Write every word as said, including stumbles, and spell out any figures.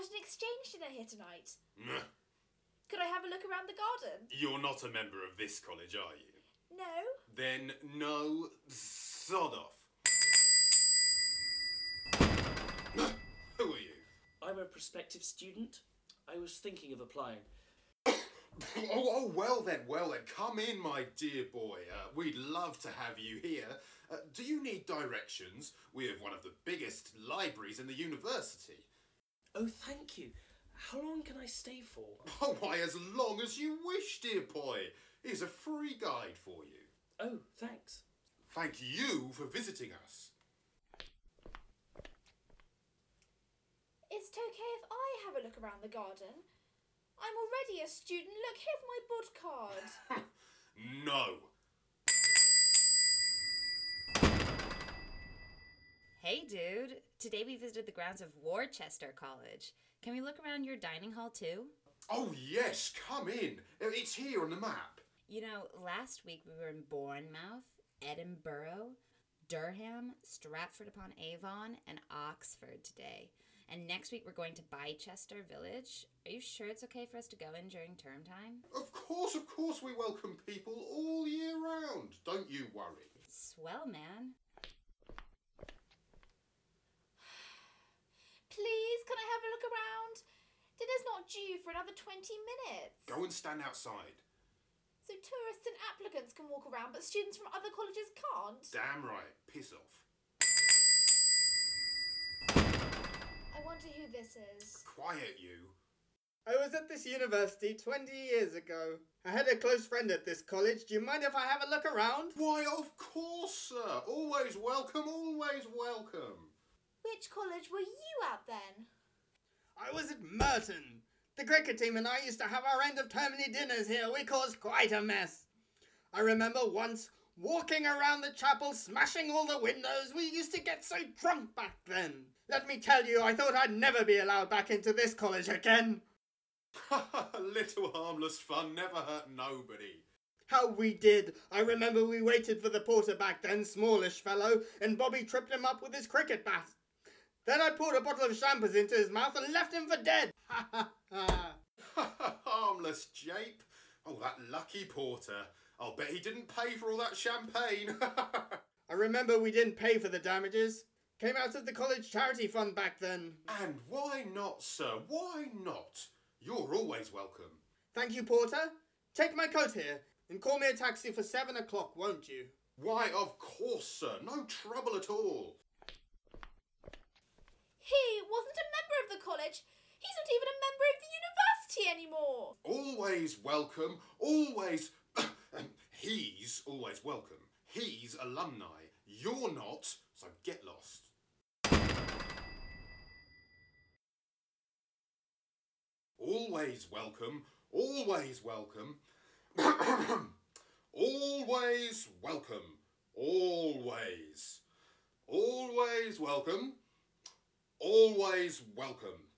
got an exchange dinner here tonight. Nah. Could I have a look around the garden? You're not a member of this college, are you? No. Then no, sod off. Who are you? I'm a prospective student. I was thinking of applying. oh, oh, well then, well then, come in, my dear boy. Uh, we'd love to have you here. Uh, do you need directions? We have one of the biggest libraries in the university. Oh, thank you. How long can I stay for? Oh, why, as long as you wish, dear boy. Here's a free guide for you. Oh, thanks. Thank you for visiting us. Is it okay if I have a look around the garden? I'm already a student. Look, here's my bud card. No. Hey, dude. Today we visited the grounds of Worcester College. Can we look around your dining hall, too? Oh, yes, come in. It's here on the map. You know, last week we were in Bournemouth, Edinburgh, Durham, Stratford-upon-Avon, and Oxford today. And next week we're going to Bicester Village. Are you sure it's okay for us to go in during term time? Of course, of course we welcome people all year round. Don't you worry. Swell, man. Please, can I have a look around? Dinner's not due for another twenty minutes. Go and stand outside. So tourists and applicants can walk around, but students from other colleges can't? Damn right. Piss off. I wonder who this is. Quiet, you. I was at this university twenty years ago. I had a close friend at this college. Do you mind if I have a look around? Why, of course, sir. Always welcome, always welcome. Which college were you at then? I was at Merton. The cricket team and I used to have our end of termly dinners here. We caused quite a mess. I remember once walking around the chapel, smashing all the windows. We used to get so drunk back then. Let me tell you, I thought I'd never be allowed back into this college again. Little harmless fun never hurt nobody. How we did. I remember we waited for the porter back then, smallish fellow, and Bobby tripped him up with his cricket bat. Then I poured a bottle of champers into his mouth and left him for dead. Ha ha ha. Harmless jape. Oh, that lucky porter. I'll bet he didn't pay for all that champagne. I remember we didn't pay for the damages. Came out of the college charity fund back then. And why not, sir? Why not? You're always welcome. Thank you, porter. Take my coat here and call me a taxi for seven o'clock, won't you? Why, of course, sir. No trouble at all. He wasn't a member of the college. He's not even a member of the university anymore. Always welcome. Always... He's always welcome. He's alumni. You're not, so get lost. Always welcome. Always welcome. Always welcome. Always. Always welcome. Always welcome.